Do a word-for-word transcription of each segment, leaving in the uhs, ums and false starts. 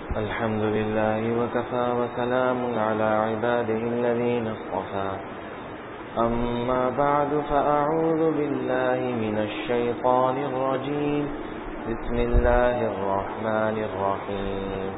الحمد لله وكفى وسلام على عباده الذين اصطفى أما بعد فأعوذ بالله من الشيطان الرجيم بسم الله الرحمن الرحيم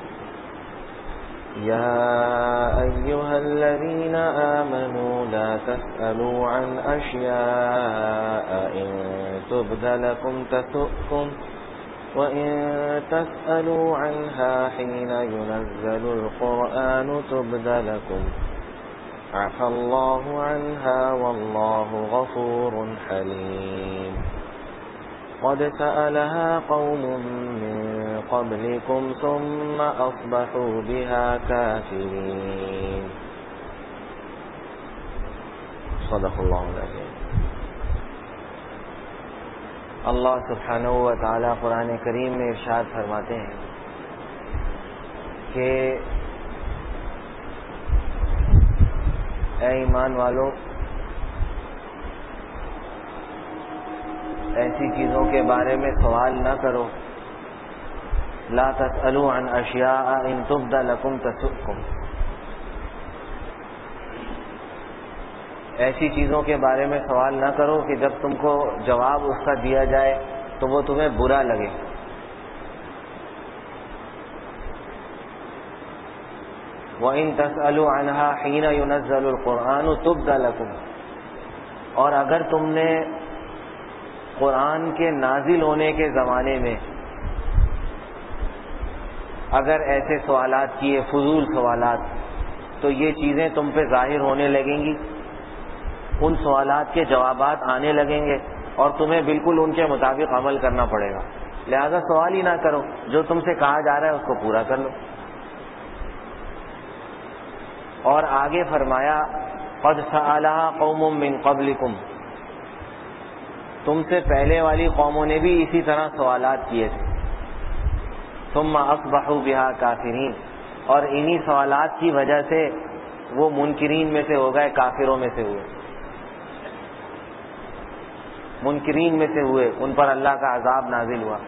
يا أيها الذين آمنوا لا تسألوا عن أشياء إن تبد لكم تسؤكم وإن تسألوا عنها حين ينزل القرآن تبد لكم عفى الله عنها والله غفور حليم قد سألها قوم من قبلكم ثم أصبحوا بها كافرين صدق الله العظيم. اللہ سبحانہ و تعالی قرآن کریم میں ارشاد فرماتے ہیں کہ اے ایمان والو، ایسی چیزوں کے بارے میں سوال نہ کرو. لا تسألوا عن اشیاء ان تبد لکم تسؤکم. ایسی چیزوں کے بارے میں سوال نہ کرو کہ جب تم کو جواب اس کا دیا جائے تو وہ تمہیں برا لگے. وَإِن تَسْأَلُوا عَنْهَا حِينَ يُنَزَّلُ الْقُرْآنُ تُبْدَ لَكُمْ. اور اگر تم نے قرآن کے نازل ہونے کے زمانے میں اگر ایسے سوالات کیے، فضول سوالات، تو یہ چیزیں تم پہ ظاہر ہونے لگیں گی، ان سوالات کے جوابات آنے لگیں گے اور تمہیں بالکل ان کے مطابق عمل کرنا پڑے گا. لہذا سوال ہی نہ کرو، جو تم سے کہا جا رہا ہے اس کو پورا کر لو. اور آگے فرمایا قد سألها قوم من قبلکم. تم سے پہلے والی قوموں نے بھی اسی طرح سوالات کیے تھے. ثم اصبحوا بها کافرین. اور انہی سوالات کی وجہ سے وہ منکرین میں سے ہو گئے، کافروں میں سے ہوئے، منکرین میں سے ہوئے، ان پر اللہ کا عذاب نازل ہوا.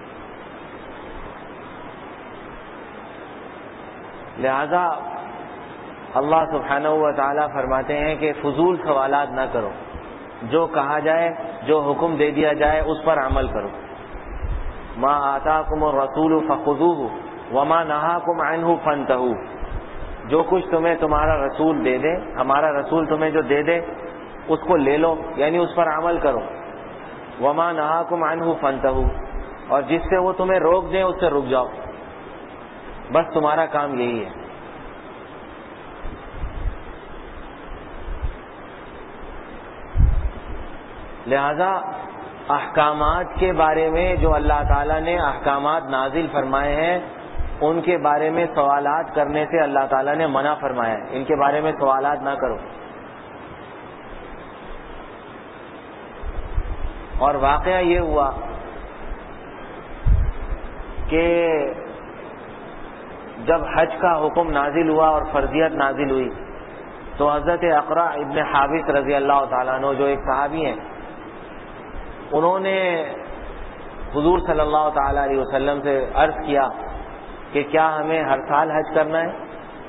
لہذا اللہ سبحانہ و تعالی فرماتے ہیں کہ فضول سوالات نہ کرو، جو کہا جائے، جو حکم دے دیا جائے اس پر عمل کرو. ما آتاکم الرسول فخذوہ وما نہاکم عنہ فانتہوا. جو کچھ تمہیں تمہارا رسول دے دے، ہمارا رسول تمہیں جو دے دے اس کو لے لو، یعنی اس پر عمل کرو. وما نہاکم عنہ فانتہوا. اور جس سے وہ تمہیں روک دیں اس سے رک جاؤ. بس تمہارا کام یہی ہے. لہذا احکامات کے بارے میں جو اللہ تعالیٰ نے احکامات نازل فرمائے ہیں ان کے بارے میں سوالات کرنے سے اللہ تعالیٰ نے منع فرمایا ہے. ان کے بارے میں سوالات نہ کرو. اور واقعہ یہ ہوا کہ جب حج کا حکم نازل ہوا اور فرضیت نازل ہوئی تو حضرت اقرع ابن حابس رضی اللہ تعالیٰ عنہ جو ایک صحابی ہیں، انہوں نے حضور صلی اللہ تعالی علیہ وسلم سے عرض کیا کہ کیا ہمیں ہر سال حج کرنا ہے؟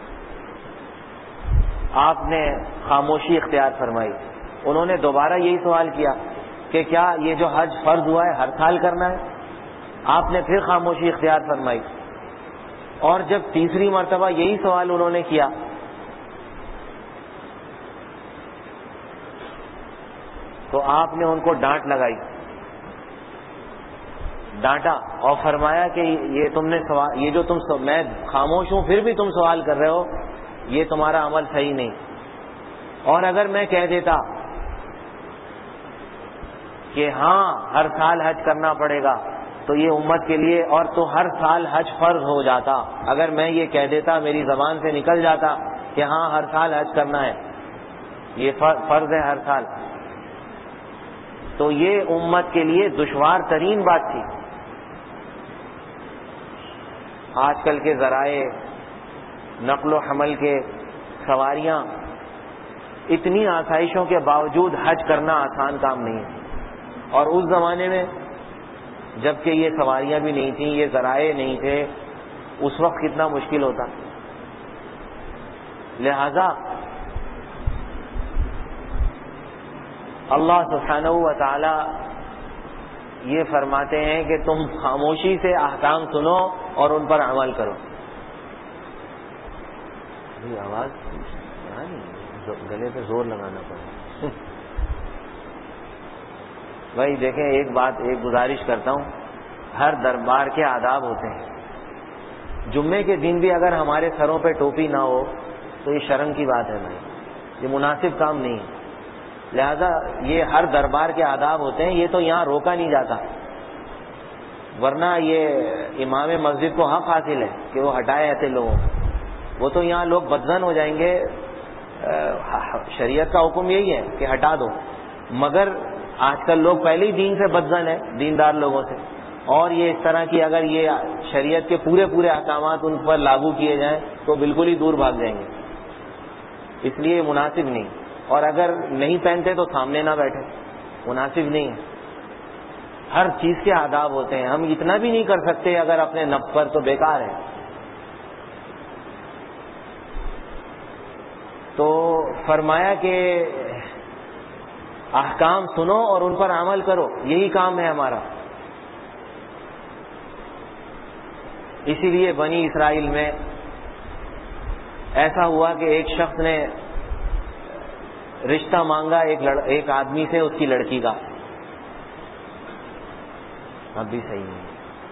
آپ نے خاموشی اختیار فرمائی. انہوں نے دوبارہ یہی سوال کیا کہ کیا یہ جو حج فرض ہوا ہے ہر سال کرنا ہے؟ آپ نے پھر خاموشی اختیار فرمائی. اور جب تیسری مرتبہ یہی سوال انہوں نے کیا تو آپ نے ان کو ڈانٹ لگائی، ڈانٹا اور فرمایا کہ یہ تم نے سوال، یہ جو تم سو... میں خاموش ہوں پھر بھی تم سوال کر رہے ہو، یہ تمہارا عمل صحیح نہیں. اور اگر میں کہہ دیتا کہ ہاں ہر سال حج کرنا پڑے گا تو یہ امت کے لیے، اور تو ہر سال حج فرض ہو جاتا. اگر میں یہ کہہ دیتا، میری زبان سے نکل جاتا کہ ہاں ہر سال حج کرنا ہے، یہ فرض ہے ہر سال، تو یہ امت کے لیے دشوار ترین بات تھی. آج کل کے ذرائع نقل و حمل کے سواریاں، اتنی آسائشوں کے باوجود حج کرنا آسان کام نہیں ہے. اور اس زمانے میں جب کہ یہ سواریاں بھی نہیں تھیں، یہ ذرائع نہیں تھے، اس وقت کتنا مشکل ہوتا. لہذا اللہ سبحانہ و تعالی یہ فرماتے ہیں کہ تم خاموشی سے احکام سنو اور ان پر عمل کرو. آواز گلے پہ زور لگانا پڑا. بھائی دیکھیں ایک بات ایک گزارش کرتا ہوں, ہر دربار کے آداب ہوتے ہیں. جمعے کے دن بھی اگر ہمارے سروں پہ ٹوپی نہ ہو تو یہ شرم کی بات ہے بھائی, یہ مناسب کام نہیں ہے. لہذا یہ ہر دربار کے آداب ہوتے ہیں, یہ تو یہاں روکا نہیں جاتا, ورنہ یہ امام مسجد کو حق حاصل ہے کہ وہ ہٹائے ایسے لوگوں کو. وہ تو یہاں لوگ بدزن ہو جائیں گے, شریعت کا حکم یہی ہے کہ ہٹا دو. مگر آج کل لوگ پہلے ہی دین سے بدزن ہے, دیندار لوگوں سے, اور یہ اس طرح کی اگر یہ شریعت کے پورے پورے احکامات ان پر لاگو کیے جائیں تو بالکل ہی دور بھاگ جائیں گے. اس لیے مناسب نہیں, اور اگر نہیں پہنتے تو سامنے نہ بیٹھے, مناسب نہیں ہے. ہر چیز کے آداب ہوتے ہیں, ہم اتنا بھی نہیں کر سکتے اگر اپنے نفس پر, تو بیکار ہے. تو فرمایا کہ احکام سنو اور ان پر عمل کرو, یہی کام ہے ہمارا. اسی لیے بنی اسرائیل میں ایسا ہوا کہ ایک شخص نے رشتہ مانگا ایک لڑ... ایک آدمی سے اس کی لڑکی کا. اب بھی صحیح نہیں.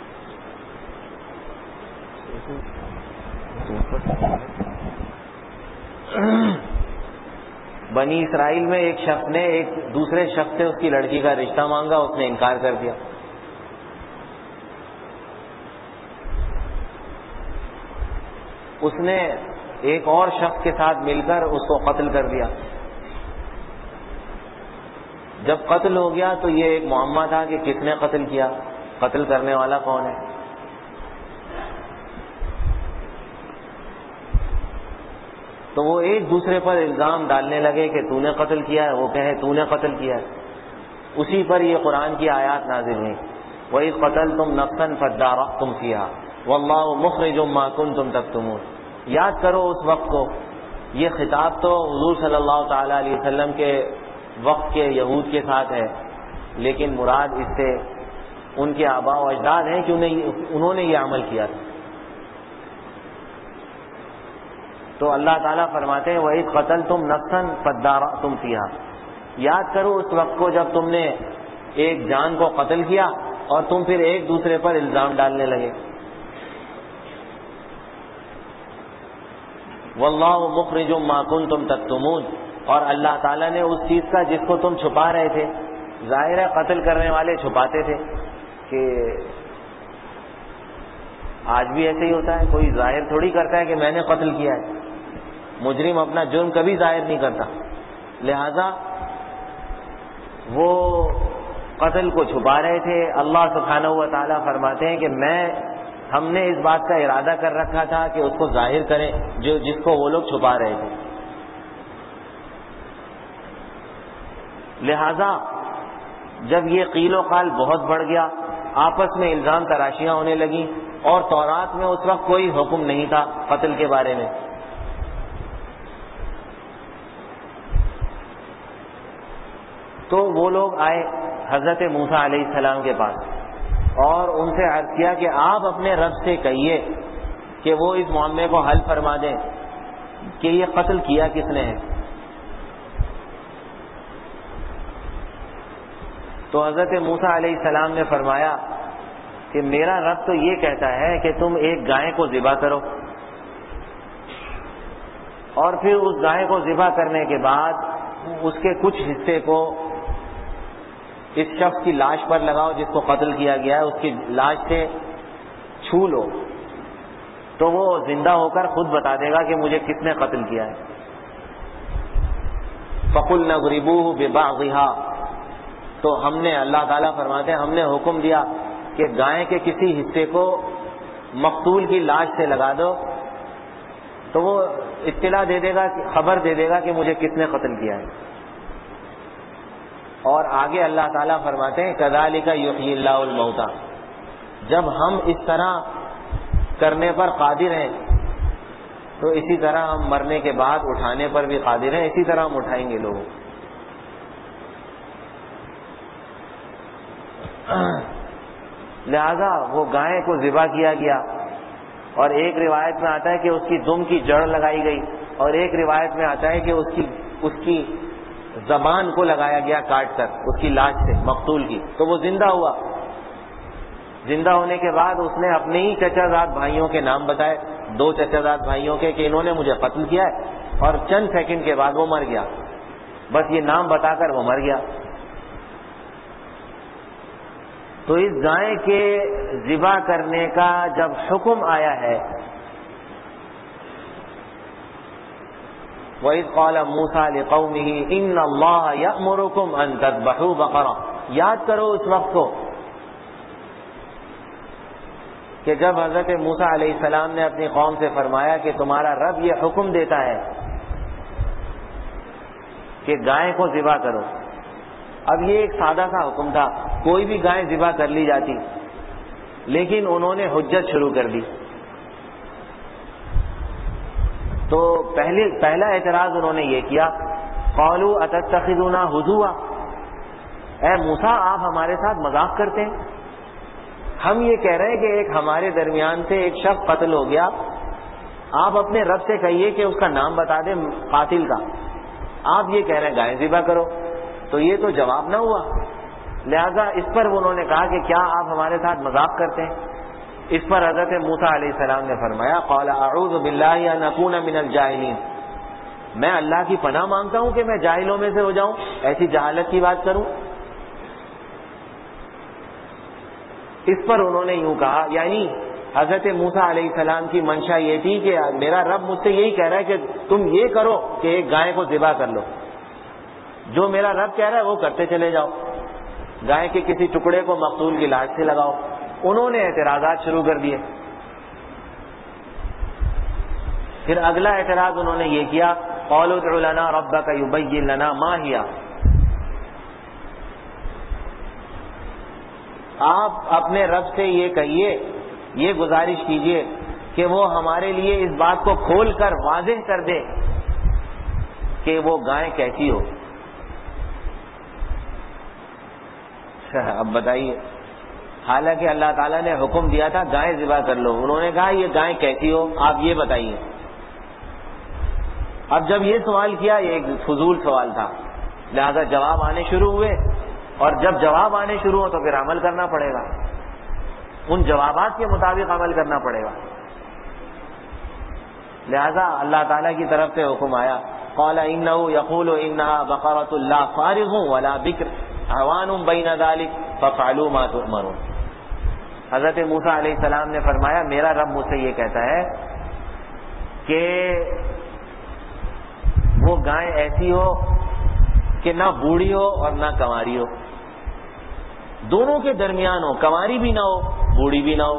بنی اسرائیل میں ایک شخص نے ایک دوسرے شخص سے اس کی لڑکی کا رشتہ مانگا, اس نے انکار کر دیا. اس نے ایک اور شخص کے ساتھ مل کر اس کو قتل کر دیا. جب قتل ہو گیا تو یہ ایک معمہ تھا کہ کس نے قتل کیا, قتل کرنے والا کون ہے. تو وہ ایک دوسرے پر الزام ڈالنے لگے کہ تو نے قتل کیا ہے, وہ کہے تو نے قتل کیا ہے. اسی پر یہ قرآن کی آیات نازل ہوئی, وَإِذْ قَتَلْتُمْ نَفْسًا فَادَّارَأْتُمْ فِيهَا وَاللَّهُ مُخْرِجٌ مَا كُنتُمْ تَكْتُمُونَ. یاد کرو اس وقت کو. یہ خطاب تو حضور صلی اللہ تعالی علیہ وسلم کے وقت کے یہود کے ساتھ ہے, لیکن مراد اس سے ان کے آباء و اجداد ہیں کہ انہوں نے یہ عمل کیا تھا. تو اللہ تعالیٰ فرماتے ہیں وَإِذْ قَتَلْتُمْ نَفْسًا فَادَّارَأْتُمْ فِيهَا. یاد کرو اس وقت کو جب تم نے ایک جان کو قتل کیا اور تم پھر ایک دوسرے پر الزام ڈالنے لگے. وَاللَّهُ مُخْرِجٌ مَا كُنتُمْ تَكْتُمُونَ. اور اللہ تعالیٰ نے اس چیز کا جس کو تم چھپا رہے تھے, ظاہر ہے قتل کرنے والے چھپاتے تھے کہ آج بھی ایسے ہی ہوتا ہے, کوئی ظاہر تھوڑی کرتا ہے کہ میں نے قتل کیا ہے. مجرم اپنا جرم کبھی ظاہر نہیں کرتا. لہذا وہ قتل کو چھپا رہے تھے. اللہ سبحانہ و تعالیٰ فرماتے ہیں کہ میں ہم نے اس بات کا ارادہ کر رکھا تھا کہ اس کو ظاہر کریں جو جس کو وہ لوگ چھپا رہے تھے. لہذا جب یہ قیل و قال بہت بڑھ گیا, آپس میں الزام تراشیاں ہونے لگیں, اور تورات میں اس وقت کوئی حکم نہیں تھا قتل کے بارے میں. تو وہ لوگ آئے حضرت موسیٰ علیہ السلام کے پاس اور ان سے عرض کیا کہ آپ اپنے رب سے کہیے کہ وہ اس معاملے کو حل فرما دیں کہ یہ قتل کیا کس نے ہے. تو حضرت موسیٰ علیہ السلام نے فرمایا کہ میرا رب تو یہ کہتا ہے کہ تم ایک گائے کو ذبح کرو اور پھر اس گائے کو ذبح کرنے کے بعد اس کے کچھ حصے کو اس شخص کی لاش پر لگاؤ جس کو قتل کیا گیا ہے, اس کی لاش سے چھو لو تو وہ زندہ ہو کر خود بتا دے گا کہ مجھے کس نے قتل کیا ہے. فَقُلْنَا اضْرِبُوهُ بِبَعْضِهَا. تو ہم نے, اللہ تعالیٰ فرماتے ہیں, ہم نے حکم دیا کہ گائے کے کسی حصے کو مقتول کی لاش سے لگا دو تو وہ اطلاع دے دے گا, خبر دے دے گا کہ مجھے کس نے قتل کیا ہے. اور آگے اللہ تعالیٰ فرماتے ہیں كَذَلِكَ يُحْيِي اللَّهُ الْمَوْتَى. جب ہم اس طرح کرنے پر قادر ہیں تو اسی طرح ہم مرنے کے بعد اٹھانے پر بھی قادر ہیں، اسی طرح ہم اٹھائیں گے لوگوں. لہذا وہ گائے کو ذبح کیا گیا، اور ایک روایت میں آتا ہے کہ اس کی دم کی جڑ لگائی گئی، اور ایک روایت میں آتا ہے کہ اس کی اس کی زبان کو لگایا گیا کاٹ کر اس کی لاش سے، مقتول کی، تو وہ زندہ ہوا. زندہ ہونے کے بعد اس نے اپنے ہی چچا زاد بھائیوں کے نام بتائے، دو چچا زاد بھائیوں کے، کہ انہوں نے مجھے قتل کیا ہے، اور چند سیکنڈ کے بعد وہ مر گیا. بس یہ نام بتا کر وہ مر گیا. تو اس گائے کے ذبح کرنے کا جب حکم آیا ہے، وَإِذْ قَالَ مُوسَىٰ لِقَوْمِهِ إِنَّ اللَّهَ يَأْمُرُكُمْ أَن تَذْبَحُوا بَقَرَةً. یاد کرو اس وقت کو کہ جب حضرت موسیٰ علیہ السلام نے اپنی قوم سے فرمایا کہ تمہارا رب یہ حکم دیتا ہے کہ گائے کو ذبح کرو. اب یہ ایک سادہ سا حکم تھا، کوئی بھی گائے ذبح کر لی جاتی، لیکن انہوں نے حجت شروع کر دی. تو پہلے پہلا اعتراض انہوں نے یہ کیا، قالوا اتتخذونا ہزوا، اے موسیٰ آپ ہمارے ساتھ مذاق کرتے ہیں؟ ہم یہ کہہ رہے ہیں کہ ایک ہمارے درمیان سے ایک شخص قتل ہو گیا، آپ اپنے رب سے کہیے کہ اس کا نام بتا دیں قاتل کا، آپ یہ کہہ رہے ہیں گائے ذبح کرو، تو یہ تو جواب نہ ہوا. لہذا اس پر انہوں نے کہا کہ کیا آپ ہمارے ساتھ مذاق کرتے ہیں؟ اس پر حضرت موسیٰ علیہ السلام نے فرمایا، قال اعوذ باللہ ان اکون من الجاہلین، میں اللہ کی پناہ مانگتا ہوں کہ میں جاہلوں میں سے ہو جاؤں، ایسی جہالت کی بات کروں. اس پر انہوں نے یوں کہا، یعنی حضرت موسیٰ علیہ السلام کی منشا یہ تھی کہ میرا رب مجھ سے یہی کہہ رہا ہے کہ تم یہ کرو کہ ایک گائے کو ذبح کر لو، جو میرا رب کہہ رہا ہے وہ کرتے چلے جاؤ، گائے کے کسی ٹکڑے کو مقتول کی لاش سے لگاؤ. انہوں نے اعتراضات شروع کر دیے. پھر اگلا اعتراض انہوں نے یہ کیا، قالوا ادع لنا ربک یبین لنا ما ہی، آپ اپنے رب سے یہ کہیے، یہ گزارش کیجئے کہ وہ ہمارے لیے اس بات کو کھول کر واضح کر دے کہ وہ گائے کیسی ہو. اب بتائیے، حالانکہ اللہ تعالیٰ نے حکم دیا تھا گائے ذبح کر لو، انہوں نے کہا یہ گائے کیسی ہو آپ یہ بتائیے. اب جب یہ سوال کیا، یہ ایک فضول سوال تھا، لہذا جواب آنے شروع ہوئے، اور جب جواب آنے شروع ہو تو پھر عمل کرنا پڑے گا، ان جوابات کے مطابق عمل کرنا پڑے گا. لہذا اللہ تعالیٰ کی طرف سے حکم آیا، قال انہ یقول انہا بقرۃ لا فارغ ولا بکر عوان بین ذلک ففعلوا ما تؤمرون. حضرت موسیٰ علیہ السلام نے فرمایا میرا رب مجھ سے یہ کہتا ہے کہ وہ گائے ایسی ہو کہ نہ بوڑھی ہو اور نہ کنواری ہو، دونوں کے درمیان ہو، کنواری بھی نہ ہو بوڑھی بھی نہ ہو،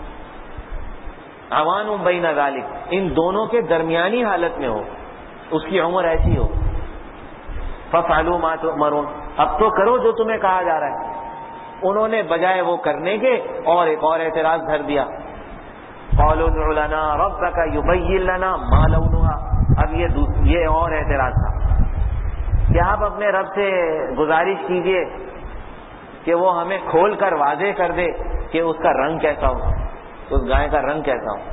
عوان بین ذلک ان دونوں کے درمیانی حالت میں ہو، اس کی عمر ایسی ہو. ففعلوا ما تؤمرون، اب تو کرو جو تمہیں کہا جا رہا ہے. انہوں نے بجائے وہ کرنے کے اور ایک اور اعتراض دھر دیا، قالوا ادع لنا ربک یبین لنا ما لونها. اب یہ یہ اور اعتراض تھا کہ آپ اپنے رب سے گزارش کیجئے کہ وہ ہمیں کھول کر واضح کر دے کہ اس کا رنگ کیسا ہو، اس گائے کا رنگ کیسا ہو.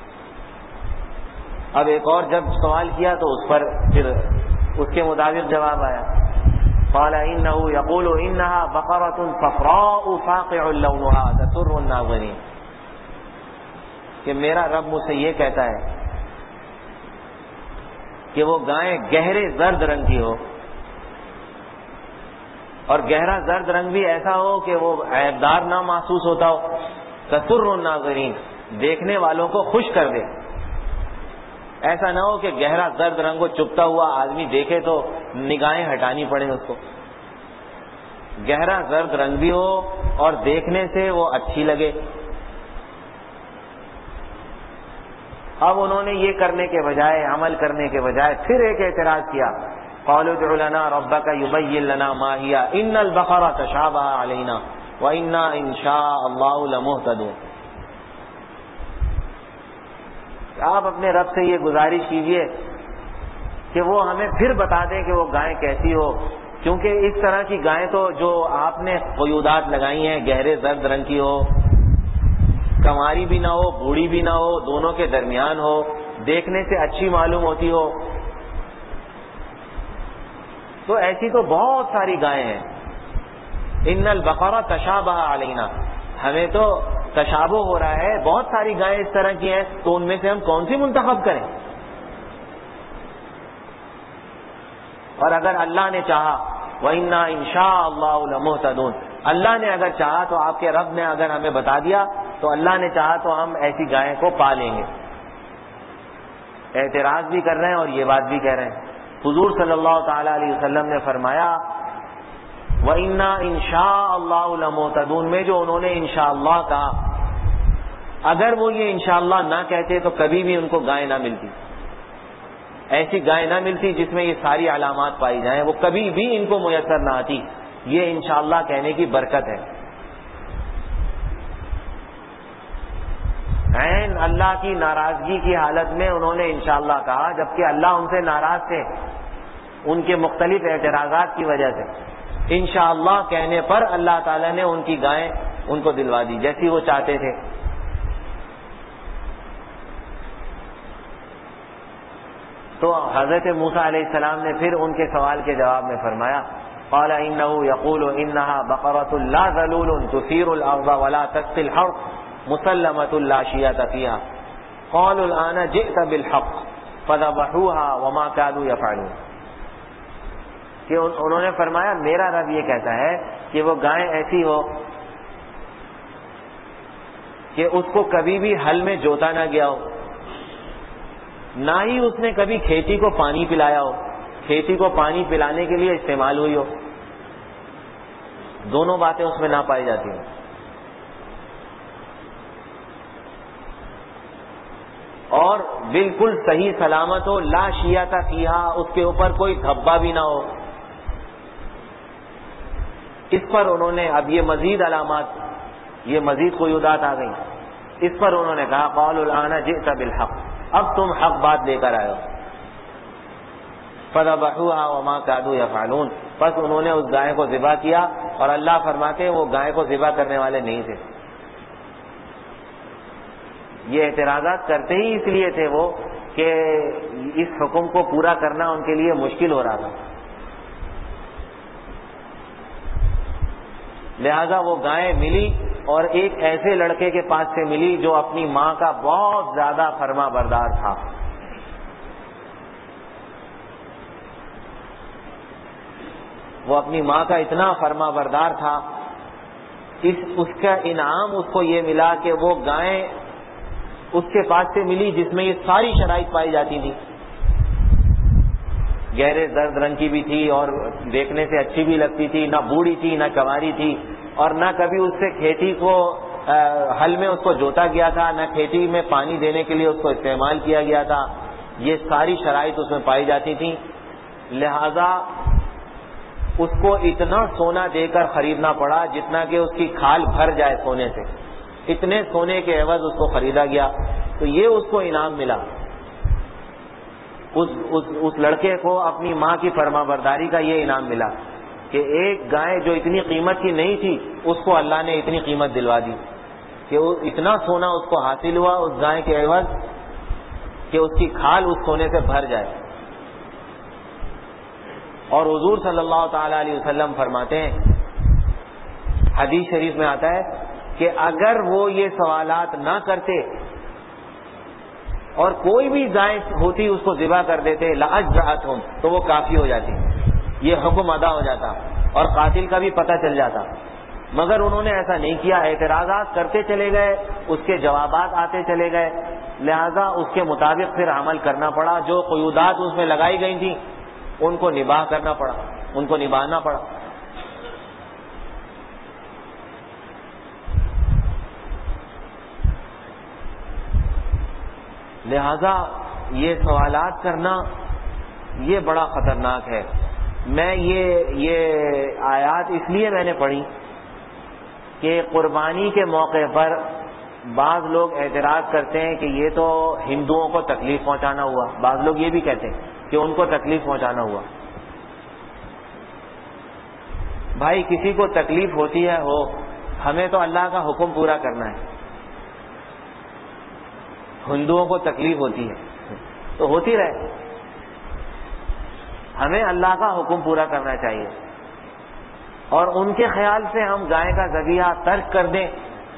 اب ایک اور جب سوال کیا تو اس پر پھر اس کے مطابق جواب آیا، قال انہ یقول انہا بقرۃ صفراء فاقع لونها تسر الناظرین، کہ میرا رب مجھ سے یہ کہتا ہے کہ وہ گائے گہرے زرد رنگ کی ہو، اور گہرا زرد رنگ بھی ایسا ہو کہ وہ عیبدار نہ محسوس ہوتا ہو، تسر الناظرین دیکھنے والوں کو خوش کر دے. ایسا نہ ہو کہ گہرا زرد رنگ کو چپتا ہوا آدمی دیکھے تو نگاہیں ہٹانی پڑے اس کو. گہرا زرد رنگ بھی ہو اور دیکھنے سے وہ اچھی لگے. اب انہوں نے یہ کرنے کے بجائے، عمل کرنے کے بجائے پھر ایک اعتراض کیا، قالوا ادع لنا ربک یبین لنا ما ہی ان البقرۃ تشابہ علینا وانا ان شاء اللہ لمہتدون. آپ اپنے رب سے یہ گزارش کیجئے کہ وہ ہمیں پھر بتا دیں کہ وہ گائے کیسی ہو، کیونکہ اس طرح کی گائیں تو جو آپ نے قیودات لگائی ہیں گہرے زرد رنگ کی ہو، کنواری بھی نہ ہو بوڑھی بھی نہ ہو، دونوں کے درمیان ہو، دیکھنے سے اچھی معلوم ہوتی ہو، تو ایسی تو بہت ساری گائیں ہیں. ان البقرہ تشابہ علینا، ہمیں تو تشابہ ہو رہا ہے، بہت ساری گائیں اس طرح کی ہیں، تو ان میں سے ہم کون سی منتخب کریں؟ اور اگر اللہ نے چاہا وَإِنَّا إِن شَاءَ اللَّهُ لَمُهْتَدُونَ، اللہ نے اگر چاہا تو آپ کے رب نے اگر ہمیں بتا دیا تو اللہ نے چاہا تو ہم ایسی گائیں کو پا لیں گے. اعتراض بھی کر رہے ہیں اور یہ بات بھی کہہ رہے ہیں. حضور صلی اللہ تعالی علیہ وسلم نے فرمایا وَإِنَّا إِن شَاءَ اللَّهُ لَمُهْتَدُونَ میں جو انہوں نے انشاءاللہ کہا، اگر وہ یہ انشاءاللہ نہ کہتے تو کبھی بھی ان کو گائے نہ ملتی، ایسی گائے نہ ملتی جس میں یہ ساری علامات پائی جائیں، وہ کبھی بھی ان کو میسر نہ آتی. یہ انشاءاللہ کہنے کی برکت ہے. عین اللہ کی ناراضگی کی حالت میں انہوں نے انشاءاللہ کہا، جبکہ اللہ ان سے ناراض تھے ان کے مختلف اعتراضات کی وجہ سے. انشاءاللہ کہنے پر اللہ تعالیٰ نے ان کی گائیں ان کو دلوا دی جیسی وہ چاہتے تھے. تو حضرت موسیٰ علیہ السلام نے پھر ان کے سوال کے جواب میں فرمایا قال انه يقول انها بقرة لا ذلول تثير الارض ولا تسقي الحرث مسلمة لا شية فيها قالوا الآن جئت بالحق فذبحوها وما كادوا يفعلون. کہ انہوں نے فرمایا میرا رب یہ کہتا ہے کہ وہ گائے ایسی ہو کہ اس کو کبھی بھی ہل میں جوتا نہ گیا ہو، نہ ہی اس نے کبھی کھیتی کو پانی پلایا ہو، کھیتی کو پانی پلانے کے لیے استعمال ہوئی ہو، دونوں باتیں اس میں نہ پائی جاتی ہیں. اور بالکل صحیح سلامت ہو، لا شیعہ فیہا، اس کے اوپر کوئی دھبا بھی نہ ہو. اس پر انہوں نے اب یہ مزید علامات، یہ مزید قیودات آ گئیں. اس پر انہوں نے کہا قالوا الآن جئت بالحق، اب تم حق بات لے کر آئے ہو. فذبحوها وما كادوا يفعلون، پس انہوں نے اس گائے کو ذبح کیا، اور اللہ فرماتے ہیں وہ گائے کو ذبح کرنے والے نہیں تھے. یہ اعتراضات کرتے ہی اس لیے تھے وہ کہ اس حکم کو پورا کرنا ان کے لیے مشکل ہو رہا تھا. لہذا وہ گائے ملی اور ایک ایسے لڑکے کے پاس سے ملی جو اپنی ماں کا بہت زیادہ فرما بردار تھا. وہ اپنی ماں کا اتنا فرما بردار تھا، اس اس کا انعام اس کو یہ ملا کہ وہ گائے اس کے پاس سے ملی جس میں یہ ساری شرائط پائی جاتی تھی. گہرے زرد رنگ کی بھی تھی اور دیکھنے سے اچھی بھی لگتی تھی، نہ بوڑھی تھی نہ کنواری تھی، اور نہ کبھی اس سے کھیتی کو ہل میں اس کو جوتا گیا تھا، نہ کھیتی میں پانی دینے کے لیے اس کو استعمال کیا گیا تھا. یہ ساری شرائط اس میں پائی جاتی تھیں. لہذا اس کو اتنا سونا دے کر خریدنا پڑا جتنا کہ اس کی کھال بھر جائے سونے سے. اتنے سونے کے عوض اس کو خریدا گیا. تو یہ اس کو انعام ملا، اس, اس, اس لڑکے کو اپنی ماں کی فرما برداری کا یہ انعام ملا کہ ایک گائے جو اتنی قیمت کی نہیں تھی اس کو اللہ نے اتنی قیمت دلوا دی کہ وہ اتنا سونا اس کو حاصل ہوا اس گائے کے عوض کہ اس کی کھال اس سونے سے بھر جائے. اور حضور صلی اللہ تعالی علیہ وسلم فرماتے ہیں، حدیث شریف میں آتا ہے کہ اگر وہ یہ سوالات نہ کرتے اور کوئی بھی گائے ہوتی اس کو ذبح کر دیتے لأجزأتہم، تو وہ کافی ہو جاتی، یہ حکم ادا ہو جاتا اور قاتل کا بھی پتہ چل جاتا. مگر انہوں نے ایسا نہیں کیا، اعتراضات کرتے چلے گئے، اس کے جوابات آتے چلے گئے. لہذا اس کے مطابق پھر عمل کرنا پڑا. جو قیودات اس میں لگائی گئی تھیں ان کو نباہ کرنا پڑا، ان کو نبھانا پڑا. لہذا یہ سوالات کرنا یہ بڑا خطرناک ہے. میں یہ یہ آیات اس لیے میں نے پڑھی کہ قربانی کے موقع پر بعض لوگ اعتراض کرتے ہیں کہ یہ تو ہندوؤں کو تکلیف پہنچانا ہوا، بعض لوگ یہ بھی کہتے ہیں کہ ان کو تکلیف پہنچانا ہوا۔ بھائی کسی کو تکلیف ہوتی ہے ہو، ہمیں تو اللہ کا حکم پورا کرنا ہے۔ ہندوؤں کو تکلیف ہوتی ہے تو ہوتی رہے، ہمیں اللہ کا حکم پورا کرنا چاہیے۔ اور ان کے خیال سے ہم گائے کا ذبیحہ ترک کر دیں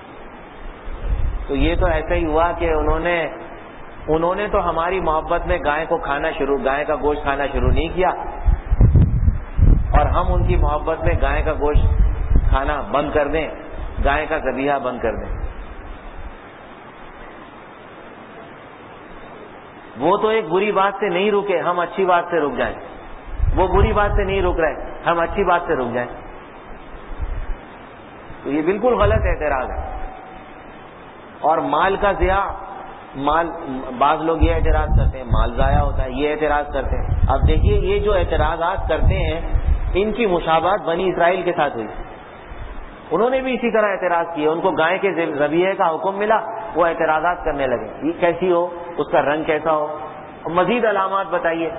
تو یہ تو ایسا ہی ہوا کہ انہوں نے انہوں نے تو ہماری محبت میں گائے کو کھانا شروع گائے کا گوشت کھانا شروع نہیں کیا، اور ہم ان کی محبت میں گائے کا گوشت کھانا بند کر دیں، گائے کا ذبیحہ بند کر دیں۔ وہ تو ایک بری بات سے نہیں رکے، ہم اچھی بات سے رک جائیں۔ وہ بری بات سے نہیں رک رہے، ہم اچھی بات سے رک جائیں، تو یہ بالکل غلط اعتراض ہے۔ اور مال کا ضیاع، مال بعض لوگ یہ اعتراض کرتے ہیں مال ضائع ہوتا ہے، یہ اعتراض کرتے ہیں۔ اب دیکھیے یہ جو اعتراضات کرتے ہیں ان کی مشابہت بنی اسرائیل کے ساتھ ہوئی، انہوں نے بھی اسی طرح اعتراض کیے، ان کو گائے کے ذبیحے کا حکم ملا، وہ اعتراضات کرنے لگے، یہ کیسی ہو، اس کا رنگ کیسا ہو، اور مزید علامات بتائیے۔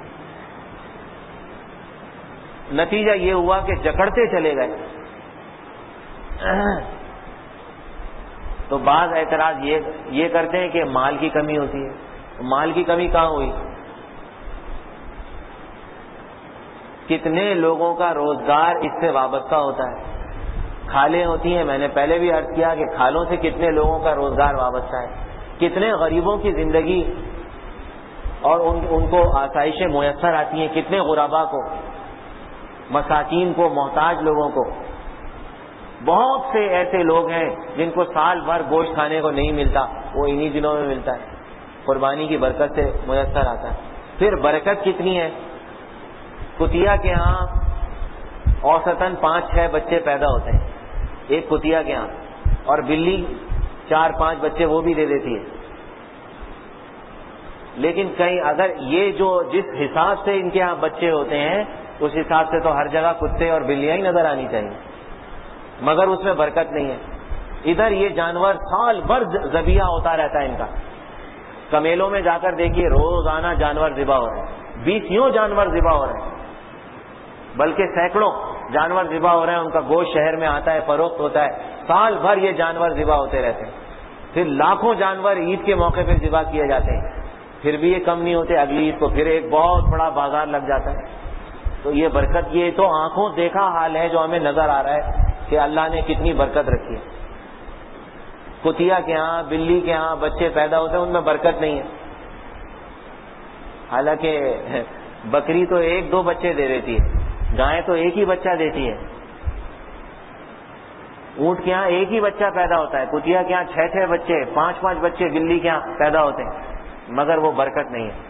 نتیجہ یہ ہوا کہ جکڑتے چلے گئے۔ تو بعض اعتراض یہ یہ کرتے ہیں کہ مال کی کمی ہوتی ہے، مال کی کمی کہاں ہوئی؟ کتنے لوگوں کا روزگار اس سے وابستہ ہوتا ہے، کھالیں ہوتی ہیں، میں نے پہلے بھی عرض کیا کہ کھالوں سے کتنے لوگوں کا روزگار وابستہ ہے، کتنے غریبوں کی زندگی اور ان, ان کو آسائشیں میسر آتی ہیں، کتنے غربا کو، مساکین کو، محتاج لوگوں کو۔ بہت سے ایسے لوگ ہیں جن کو سال بھر گوشت کھانے کو نہیں ملتا، وہ انہی دنوں میں ملتا ہے، قربانی کی برکت سے میسر آتا ہے۔ پھر برکت کتنی ہے، کتیا کے ہاں اوسطاً پانچ چھ بچے پیدا ہوتے ہیں ایک کتیا کے ہاں، اور بلی چار پانچ بچے وہ بھی دے دیتی ہے۔ لیکن کہیں اگر یہ جو جس حساب سے ان کے ہاں بچے ہوتے ہیں اس حساب سے تو ہر جگہ کتے اور بلیاں ہی نظر آنی چاہیے، مگر اس میں برکت نہیں ہے۔ ادھر یہ جانور سال بھر ذبیحہ ہوتا رہتا ہے ان کا، کمیلوں میں جا کر دیکھیے روزانہ جانور ذبح ہو رہے ہیں، بیسیوں جانور ذبح ہو رہے ہیں، بلکہ سینکڑوں جانور ذبح ہو رہے ہیں، ان کا گوشت شہر میں آتا ہے، فروخت ہوتا ہے، سال بھر یہ جانور ذبح ہوتے رہتے ہیں۔ پھر لاکھوں جانور عید کے موقع پہ ذبح کیے جاتے ہیں، پھر بھی یہ کم نہیں ہوتے، اگلی عید کو پھر ایک بہت بڑا بازار لگ جاتا ہے۔ تو یہ برکت، یہ تو آنکھوں دیکھا حال ہے جو ہمیں نظر آ رہا ہے کہ اللہ نے کتنی برکت رکھی ہے۔ کتیا کے ہاں، بلی کے ہاں بچے پیدا ہوتے ہیں، ان میں برکت نہیں ہے، حالانکہ بکری تو ایک دو بچے دے دیتی ہے، گائے تو ایک ہی بچہ دیتی ہے، اونٹ کے ہاں ایک ہی بچہ پیدا ہوتا ہے، کتیا کے ہاں چھ چھ بچے، پانچ پانچ بچے بلی کے ہاں پیدا ہوتے ہیں، مگر وہ برکت نہیں ہے۔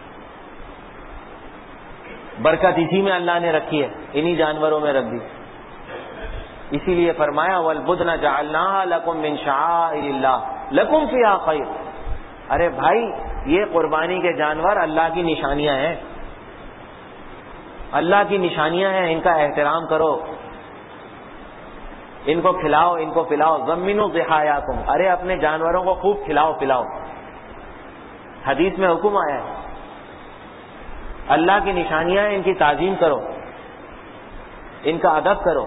برکت اسی میں اللہ نے رکھی ہے، انہی جانوروں میں رکھ دی۔ اسی لیے فرمایا وَالْبُدْنَ جَعَلْنَاهَا لَكُم مِّن شَعَائِرِ اللَّهِ لَكُمْ فِيهَا خَيْرٌ۔ ارے بھائی یہ قربانی کے جانور اللہ کی نشانیاں ہیں، اللہ کی نشانیاں ہیں، ان کا احترام کرو، ان کو کھلاؤ، ان کو پلاؤ۔ ضَمِّنُوا ضِحَایَاکُمْ، ارے اپنے جانوروں کو خوب کھلاؤ پلاؤ، حدیث میں حکم آیا ہے۔ اللہ کی نشانیاں ہیں، ان کی تعظیم کرو، ان کا ادب کرو۔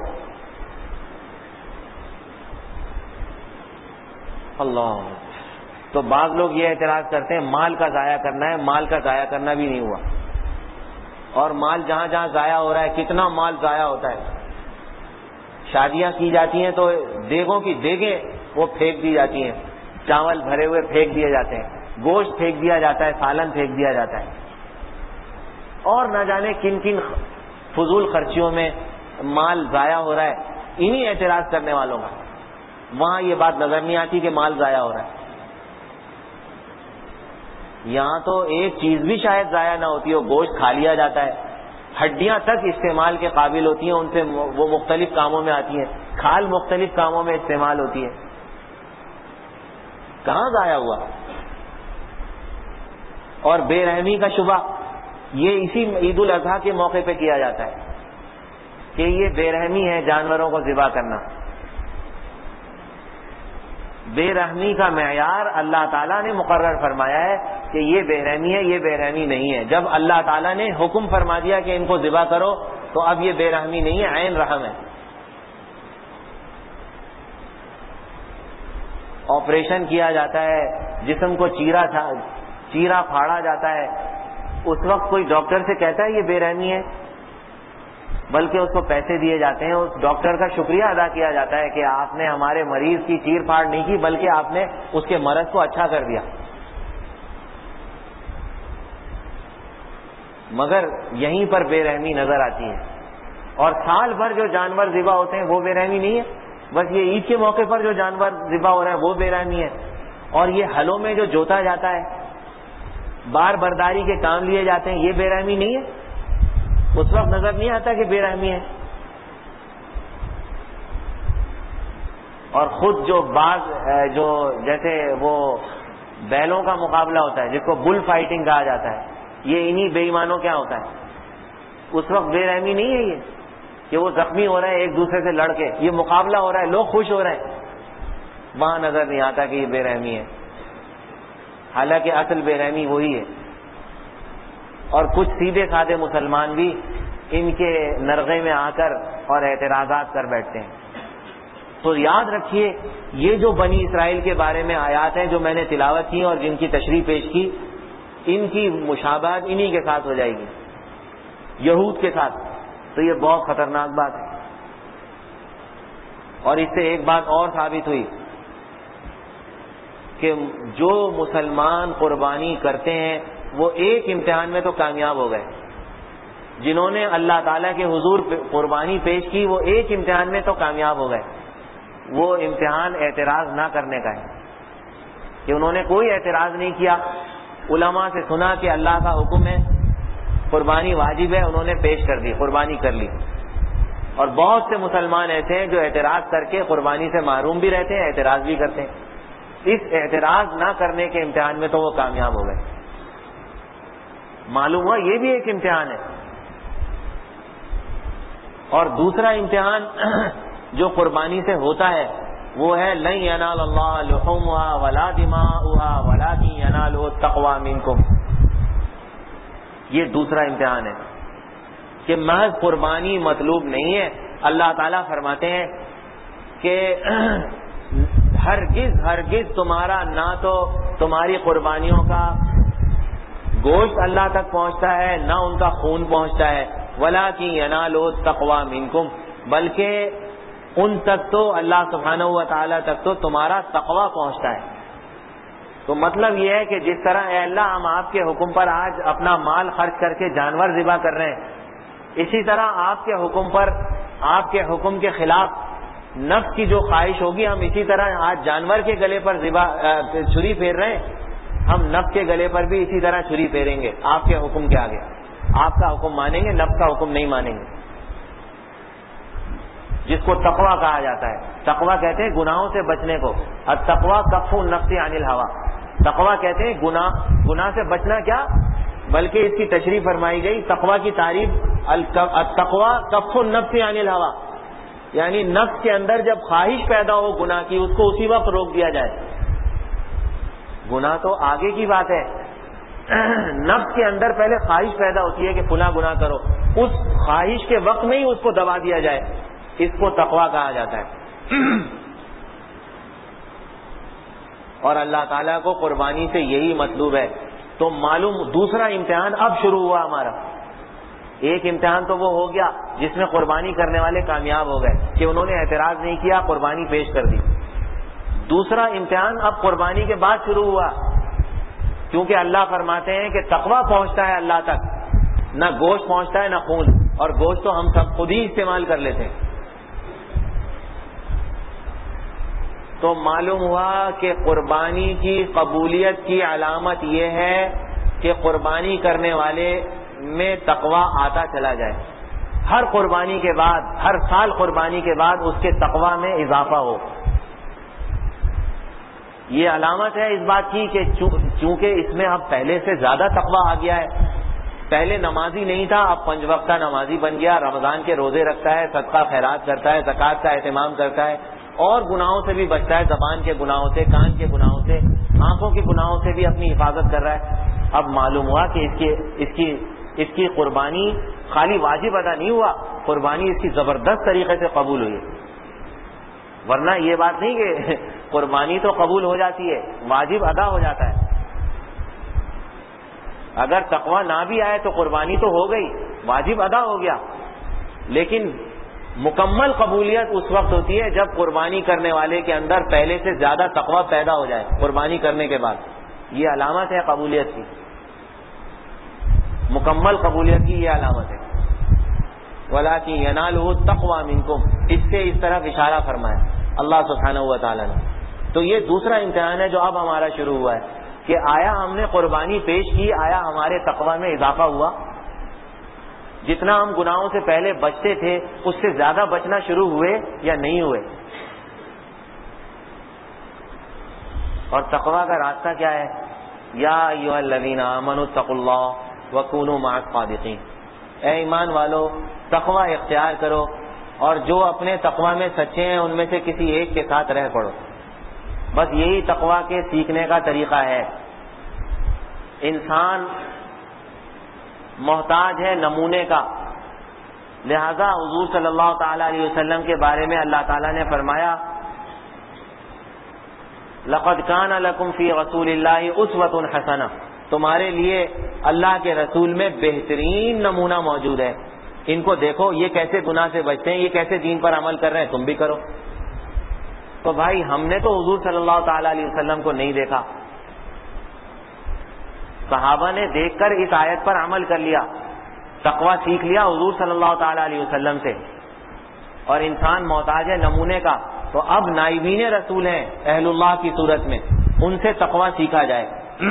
اللہ، تو بعض لوگ یہ اعتراض کرتے ہیں مال کا ضائع کرنا ہے، مال کا ضائع کرنا بھی نہیں ہوا، اور مال جہاں جہاں ضائع ہو رہا ہے، کتنا مال ضائع ہوتا ہے۔ شادیاں کی جاتی ہیں تو دیگوں کی دیگیں وہ پھینک دی جاتی ہیں، چاول بھرے ہوئے پھینک دیے جاتے ہیں، گوشت پھینک دیا جاتا ہے، سالن پھینک دیا جاتا ہے، اور نہ جانے کن کن فضول خرچیوں میں مال ضائع ہو رہا ہے انہی اعتراض کرنے والوں کا۔ وہاں یہ بات نظر نہیں آتی کہ مال ضائع ہو رہا ہے۔ یہاں تو ایک چیز بھی شاید ضائع نہ ہوتی ہو، گوشت کھا لیا جاتا ہے، ہڈیاں تک استعمال کے قابل ہوتی ہیں، ان سے وہ مختلف کاموں میں آتی ہیں، کھال مختلف کاموں میں استعمال ہوتی ہے، کہاں ضائع ہوا؟ اور بے رحمی کا شبہ یہ اسی عید الاضحیٰ کے موقع پہ کیا جاتا ہے کہ یہ بے رحمی ہے جانوروں کو ذبح کرنا۔ بے رحمی کا معیار اللہ تعالیٰ نے مقرر فرمایا ہے کہ یہ بے رحمی ہے، یہ بے رحمی نہیں ہے. جب اللہ تعالیٰ نے حکم فرما دیا کہ ان کو ذبح کرو تو اب یہ بے رحمی نہیں ہے، عین رحم ہے. آپریشن کیا جاتا ہے، جسم کو چیرا چیرا پھاڑا جاتا ہے، اس وقت کوئی ڈاکٹر سے کہتا ہے یہ بے رحمی ہے؟ بلکہ اس کو پیسے دیے جاتے ہیں، اس ڈاکٹر کا شکریہ ادا کیا جاتا ہے کہ آپ نے ہمارے مریض کی چیر پھاڑ نہیں کی بلکہ آپ نے اس کے مرض کو اچھا کر دیا. مگر یہیں پر بے رحمی نظر آتی ہے. اور سال بھر جو جانور ذبح ہوتے ہیں وہ بے رحمی نہیں ہے، بس یہ عید کے موقع پر جو جانور ذبح ہو رہے ہیں وہ بے رحمی ہے. اور یہ ہلوں میں جو جوتا جاتا ہے، بار برداری کے کام لیے جاتے ہیں، یہ بے رحمی نہیں ہے؟ اس وقت نظر نہیں آتا کہ بے رحمی ہے. اور خود جو بعض جو جیسے وہ بیلوں کا مقابلہ ہوتا ہے جس کو بل فائٹنگ کہا جاتا ہے، یہ انہی بے ایمانوں کیا ہوتا ہے. اس وقت بے رحمی نہیں ہے یہ کہ وہ زخمی ہو رہے ہیں ایک دوسرے سے لڑ کے، یہ مقابلہ ہو رہا ہے، لوگ خوش ہو رہے ہیں. وہاں نظر نہیں آتا کہ یہ بے رحمی ہے، حالانکہ اصل بے رحمی وہی ہے. اور کچھ سیدھے سادے مسلمان بھی ان کے نرغے میں آ کر اور اعتراضات کر بیٹھتے ہیں. تو یاد رکھیے یہ جو بنی اسرائیل کے بارے میں آیات ہیں جو میں نے تلاوت کی اور جن کی تشریح پیش کی، ان کی مشابہت انہی کے ساتھ ہو جائے گی، یہود کے ساتھ. تو یہ بہت خطرناک بات ہے. اور اس سے ایک بات اور ثابت ہوئی کہ جو مسلمان قربانی کرتے ہیں وہ ایک امتحان میں تو کامیاب ہو گئے. جنہوں نے اللہ تعالیٰ کے حضور قربانی پیش کی وہ ایک امتحان میں تو کامیاب ہو گئے. وہ امتحان اعتراض نہ کرنے کا ہے کہ انہوں نے کوئی اعتراض نہیں کیا. علماء سے سنا کہ اللہ کا حکم ہے، قربانی واجب ہے، انہوں نے پیش کر دی، قربانی کر لی. اور بہت سے مسلمان ایسے ہیں جو اعتراض کر کے قربانی سے محروم بھی رہتے ہیں، اعتراض بھی کرتے ہیں. اس اعتراض نہ کرنے کے امتحان میں تو وہ کامیاب ہو گئے. معلوم ہوا یہ بھی ایک امتحان ہے. اور دوسرا امتحان جو قربانی سے ہوتا ہے وہ ہے لن ینال اللہ لحومها ولا دماؤها ولکن ینالہ التقوی منکم. یہ دوسرا امتحان ہے کہ محض قربانی مطلوب نہیں ہے. اللہ تعالیٰ فرماتے ہیں کہ ہرگز ہرگز تمہارا نہ تو تمہاری قربانیوں کا گوشت اللہ تک پہنچتا ہے نہ ان کا خون پہنچتا ہے، وَلَٰكِن يَنَالُهُ التَّقْوَىٰ مِنكُمْ، بلکہ ان تک تو اللہ سبحانہ و تعالیٰ تک تو تمہارا تقویٰ پہنچتا ہے. تو مطلب یہ ہے کہ جس طرح اے اللہ ہم آپ کے حکم پر آج اپنا مال خرچ کر کے جانور ذبح کر رہے ہیں، اسی طرح آپ کے حکم پر آپ کے حکم کے خلاف نفس کی جو خواہش ہوگی ہم اسی طرح آج جانور کے گلے پر ذبح چھری پھیر رہے ہیں، ہم نفس کے گلے پر بھی اسی طرح چھری پھیریں گے آپ کے حکم کے آگے. آپ کا حکم مانیں گے، نفس کا حکم نہیں مانیں گے. جس کو تقویٰ کہا جاتا ہے، تقویٰ کہتے ہیں گناہوں سے بچنے کو. التقویٰ کف النفس عن الہویٰ. تقویٰ کہتے ہیں گناہ گناہ سے بچنا، کیا بلکہ اس کی تشریح فرمائی گئی. تقویٰ کی تعریف التقویٰ کف النفس عن الہویٰ، یعنی نفس کے اندر جب خواہش پیدا ہو گناہ کی اس کو اسی وقت روک دیا جائے. گناہ تو آگے کی بات ہے، نفس کے اندر پہلے خواہش پیدا ہوتی ہے کہ فلاں گناہ کرو، اس خواہش کے وقت میں ہی اس کو دبا دیا جائے، اس کو تقویٰ کہا جاتا ہے. اور اللہ تعالیٰ کو قربانی سے یہی مطلوب ہے. تو معلوم دوسرا امتحان اب شروع ہوا ہمارا. ایک امتحان تو وہ ہو گیا جس میں قربانی کرنے والے کامیاب ہو گئے کہ انہوں نے اعتراض نہیں کیا، قربانی پیش کر دی. دوسرا امتحان اب قربانی کے بعد شروع ہوا، کیونکہ اللہ فرماتے ہیں کہ تقویٰ پہنچتا ہے اللہ تک، نہ گوشت پہنچتا ہے نہ خون، اور گوشت تو ہم سب خود ہی استعمال کر لیتے ہیں. تو معلوم ہوا کہ قربانی کی قبولیت کی علامت یہ ہے کہ قربانی کرنے والے میں تقویٰ آتا چلا جائے. ہر قربانی کے بعد، ہر سال قربانی کے بعد اس کے تقویٰ میں اضافہ ہو. یہ علامت ہے اس بات کی کہ چونکہ اس میں اب پہلے سے زیادہ تقویٰ آ گیا ہے. پہلے نمازی نہیں تھا، اب پنج وقتہ نمازی بن گیا، رمضان کے روزے رکھتا ہے، صدقہ خیرات کرتا ہے، زکوٰۃ کا اہتمام کرتا ہے، اور گناہوں سے بھی بچتا ہے، زبان کے گناہوں سے، کان کے گناہوں سے، آنکھوں کے گناہوں سے بھی اپنی حفاظت کر رہا ہے. اب معلوم ہوا کہ اس کی اس کی اس کی قربانی خالی واجب ادا نہیں ہوا، قربانی اس کی زبردست طریقے سے قبول ہوئی. ورنہ یہ بات نہیں کہ قربانی تو قبول ہو جاتی ہے، واجب ادا ہو جاتا ہے. اگر تقویٰ نہ بھی آئے تو قربانی تو ہو گئی، واجب ادا ہو گیا. لیکن مکمل قبولیت اس وقت ہوتی ہے جب قربانی کرنے والے کے اندر پہلے سے زیادہ تقویٰ پیدا ہو جائے قربانی کرنے کے بعد. یہ علامت ہے قبولیت کی، مکمل قبولیت کی یہ علامت ہے. وَلَٰكِن يَنَالُهُ التَّقْوَىٰ مِنكُمْ، اس سے اس طرف اشارہ فرمایا اللہ سبحانہ و تعالیٰ نے. تو یہ دوسرا امتحان ہے جو اب ہمارا شروع ہوا ہے کہ آیا ہم نے قربانی پیش کی، آیا ہمارے تقویٰ میں اضافہ ہوا؟ جتنا ہم گناہوں سے پہلے بچتے تھے اس سے زیادہ بچنا شروع ہوئے یا نہیں ہوئے؟ اور تقویٰ کا راستہ کیا ہے؟ یا ایھا الذین آمنوا اتقوا اللہ وکونوا مع الصادقین، اے ایمان والو تقویٰ اختیار کرو اور جو اپنے تقویٰ میں سچے ہیں ان میں سے کسی ایک کے ساتھ رہ پڑو. بس یہی تقویٰ کے سیکھنے کا طریقہ ہے. انسان محتاج ہے نمونے کا، لہذا حضور صلی اللہ تعالی علیہ وسلم کے بارے میں اللہ تعالیٰ نے فرمایا لَقَدْ كَانَ لَكُمْ فِي رَسُولِ اللَّهِ أُسْوَةٌ حَسَنَةٌ، تمہارے لیے اللہ کے رسول میں بہترین نمونہ موجود ہے. ان کو دیکھو یہ کیسے گناہ سے بچتے ہیں، یہ کیسے دین پر عمل کر رہے ہیں، تم بھی کرو. تو بھائی ہم نے تو حضور صلی اللہ تعالی علیہ وسلم کو نہیں دیکھا، صحابہ نے دیکھ کر اس آیت پر عمل کر لیا، تقویٰ سیکھ لیا حضور صلی اللہ تعالی علیہ وسلم سے. اور انسان محتاج ہے نمونے کا، تو اب نائبین رسول ہیں اہل اللہ کی صورت میں، ان سے تقویٰ سیکھا جائے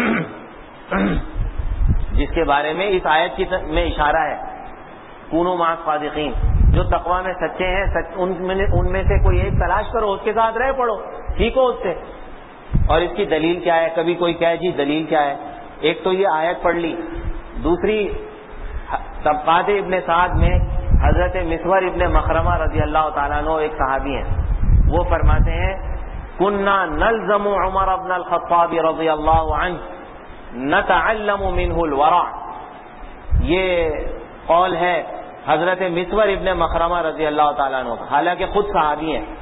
جس کے بارے میں اس آیت کی میں اشارہ ہے. کونوا مع الصادقین، جو تقویٰ میں سچے ہیں سچ ان میں ان میں سے کوئی ایک تلاش کرو، اس کے ساتھ رہ پڑو، سیکھو اس سے. اور اس کی دلیل کیا ہے؟ کبھی کوئی کہے جی دلیل کیا ہے؟ ایک تو یہ آیت پڑھ لی، دوسری طبقات ابن سعد میں حضرت مسور ابن مخرمہ رضی اللہ تعالیٰ عنہ ایک صحابی ہیں، وہ فرماتے ہیں کننا نلزم عمر بن الخطاب رضی اللہ عنہ نتعلم منہ الورع. یہ قول ہے حضرت مسور ابن مخرمہ رضی اللہ تعالیٰ عنہ، حالانکہ خود صحابی ہیں.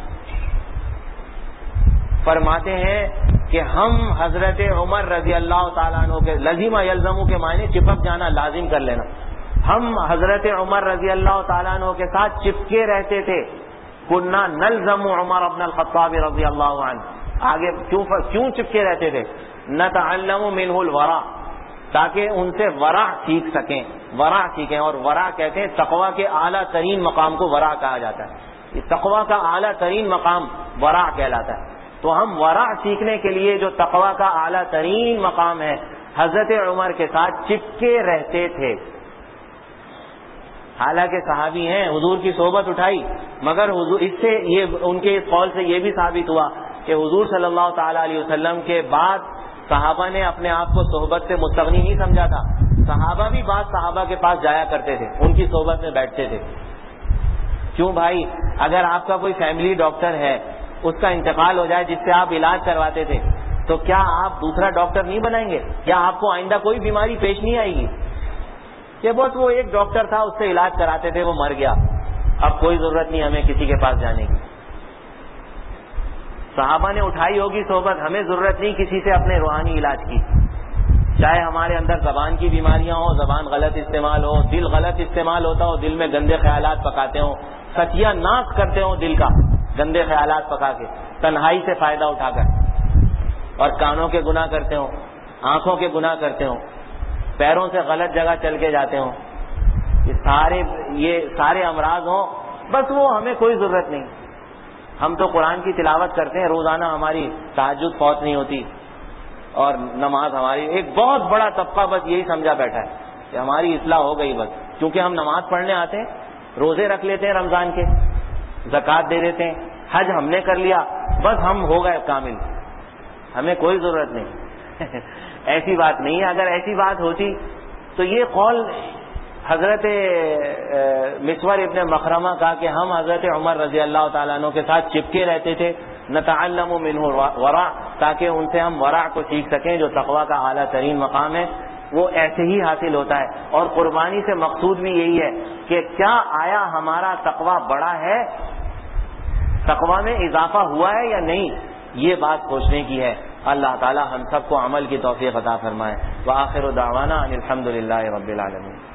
فرماتے ہیں کہ ہم حضرت عمر رضی اللہ تعالیٰ عنہ کے لزیمہ یلزمو کے معنی چپک جانا، لازم کر لینا. ہم حضرت عمر رضی اللہ تعالیٰ عنہ کے ساتھ چپکے رہتے تھے. کننا نلزم عمر بن الخطاب رضی اللہ عنہ، آگے کیوں کیوں چپکے رہتے تھے؟ نتعلم منہ الورع، تاکہ ان سے ورع سیکھ سکیں، ورع سیکھیں. اور ورع کہتے ہیں تقویٰ کے اعلیٰ ترین مقام کو ورع کہا جاتا ہے. تقویٰ کا اعلیٰ ترین مقام ورع کہلاتا ہے. تو ہم ورع سیکھنے کے لیے جو تقویٰ کا اعلیٰ ترین مقام ہے، حضرت عمر کے ساتھ چپکے رہتے تھے. حالانکہ صحابی ہیں، حضور کی صحبت اٹھائی، مگر حضور اس سے یہ ان کے اس قول سے یہ بھی ثابت ہوا کہ حضور صلی اللہ تعالی علیہ وسلم کے بعد صحابہ نے اپنے آپ کو صحبت سے مستغنی نہیں سمجھا تھا. صحابہ بھی بعض صحابہ کے پاس جایا کرتے تھے، ان کی صحبت میں بیٹھتے تھے. کیوں بھائی؟ اگر آپ کا کوئی فیملی ڈاکٹر ہے، اس کا انتقال ہو جائے جس سے آپ علاج کرواتے تھے، تو کیا آپ دوسرا ڈاکٹر نہیں بنائیں گے؟ کیا آپ کو آئندہ کوئی بیماری پیش نہیں آئے گی کہ بس وہ ایک ڈاکٹر تھا اس سے علاج کراتے تھے، وہ مر گیا، اب کوئی ضرورت نہیں ہمیں کسی کے پاس جانے کی؟ صحابہ نے اٹھائی ہوگی صحبت، ہمیں ضرورت نہیں کسی سے اپنے روحانی علاج کی. چاہے ہمارے اندر زبان کی بیماریاں ہوں، زبان غلط استعمال ہو، دل غلط استعمال ہوتا ہو، دل میں گندے خیالات پکاتے ہوں، ستیہ ناش کرتے ہوں دل کا گندے خیالات پکا کے، تنہائی سے فائدہ اٹھا کر، اور کانوں کے گناہ کرتے ہوں، آنکھوں کے گناہ کرتے ہوں، پیروں سے غلط جگہ چل کے جاتے ہوں، یہ سارے یہ سارے امراض ہوں، بس وہ ہمیں کوئی ضرورت نہیں. ہم تو قرآن کی تلاوت کرتے ہیں روزانہ، ہماری تہجد فوت نہیں ہوتی، اور نماز ہماری ایک بہت بڑا طبقہ بس یہی سمجھا بیٹھا ہے کہ ہماری اصلاح ہو گئی بس، کیونکہ ہم نماز پڑھنے آتے ہیں، روزے رکھ لیتے ہیں رمضان کے، زکوٰۃ دے دیتے ہیں، حج ہم نے کر لیا، بس ہم ہو گئے کامل، ہمیں کوئی ضرورت نہیں. ایسی بات نہیں ہے. اگر ایسی بات ہوتی تو یہ قول حضرت مسور ابن مخرمہ کہا کہ ہم حضرت عمر رضی اللہ تعالیٰ عنہ کے ساتھ چپکے رہتے تھے، نتعلم منہ ورع، تاکہ ان سے ہم ورع کو سیکھ سکیں جو تقویٰ کا اعلیٰ ترین مقام ہے، وہ ایسے ہی حاصل ہوتا ہے۔ اور قربانی سے مقصود بھی یہی ہے کہ کیا آیا ہمارا تقویٰ بڑا ہے، تقویٰ میں اضافہ ہوا ہے یا نہیں، یہ بات سوچنے کی ہے۔ اللہ تعالی ہم سب کو عمل کی توفیق عطا فرمائے۔ وآخر دعوانا ان الحمد للہ رب العالمین۔